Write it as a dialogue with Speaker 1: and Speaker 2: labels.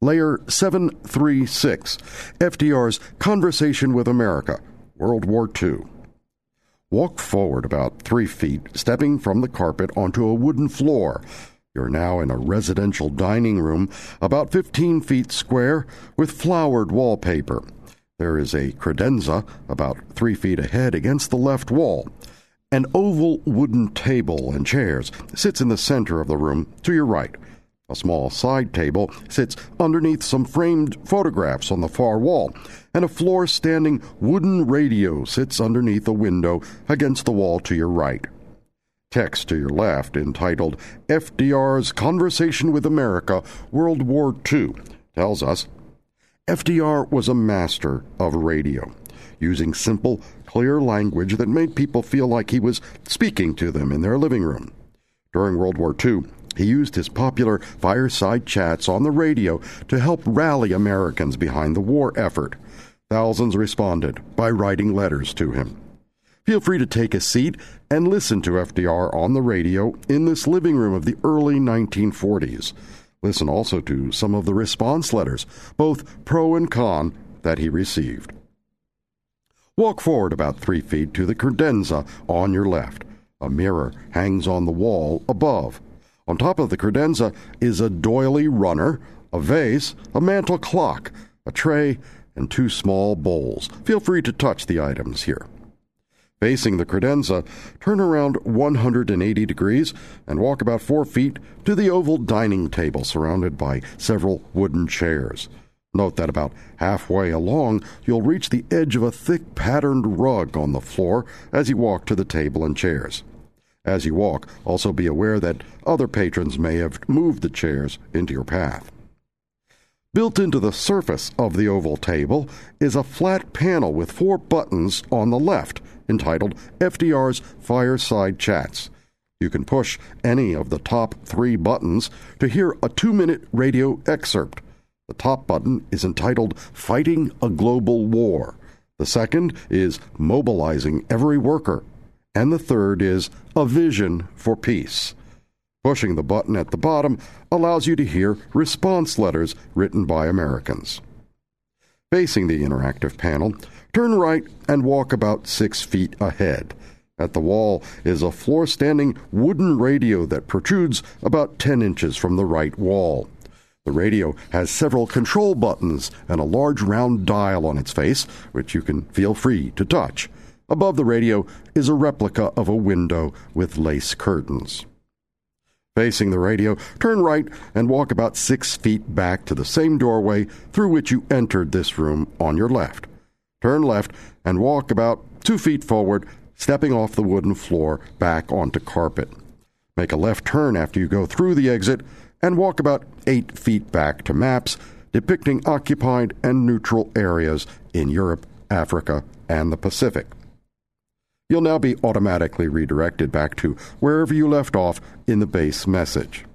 Speaker 1: Layer 736, FDR's Conversation with America, World War II. Walk forward about 3 feet, stepping from the carpet onto a wooden floor. You're now in a residential dining room about 15 feet square with flowered wallpaper. There is a credenza about 3 feet ahead against the left wall. An oval wooden table and chairs sits in the center of the room to your right. A small side table sits underneath some framed photographs on the far wall, and a floor-standing wooden radio sits underneath a window against the wall to your right. Text to your left, entitled FDR's Conversation with America, World War II, tells us, FDR was a master of radio, using simple, clear language that made people feel like he was speaking to them in their living room. During World War II, he used his popular fireside chats on the radio to help rally Americans behind the war effort. Thousands responded by writing letters to him. Feel free to take a seat and listen to FDR on the radio in this living room of the early 1940s. Listen also to some of the response letters, both pro and con, that he received. Walk forward about 3 feet to the credenza on your left. A mirror hangs on the wall above. On top of the credenza is a doily runner, a vase, a mantel clock, a tray, and 2 small bowls. Feel free to touch the items here. Facing the credenza, turn around 180 degrees and walk about 4 feet to the oval dining table surrounded by several wooden chairs. Note that about halfway along, you'll reach the edge of a thick patterned rug on the floor as you walk to the table and chairs. As you walk, also be aware that other patrons may have moved the chairs into your path. Built into the surface of the oval table is a flat panel with 4 buttons on the left, entitled FDR's Fireside Chats. You can push any of the top 3 buttons to hear a 2-minute radio excerpt. The top button is entitled Fighting a Global War. The second is Mobilizing Every Worker. And the third is A Vision for Peace. Pushing the button at the bottom allows you to hear response letters written by Americans. Facing the interactive panel, turn right and walk about 6 feet ahead. At the wall is a floor-standing wooden radio that protrudes about 10 inches from the right wall. The radio has several control buttons and a large round dial on its face, which you can feel free to touch. Above the radio is a replica of a window with lace curtains. Facing the radio, turn right and walk about 6 feet back to the same doorway through which you entered this room on your left. Turn left and walk about 2 feet forward, stepping off the wooden floor back onto carpet. Make a left turn after you go through the exit and walk about 8 feet back to maps depicting occupied and neutral areas in Europe, Africa, and the Pacific. You'll now be automatically redirected back to wherever you left off in the base message.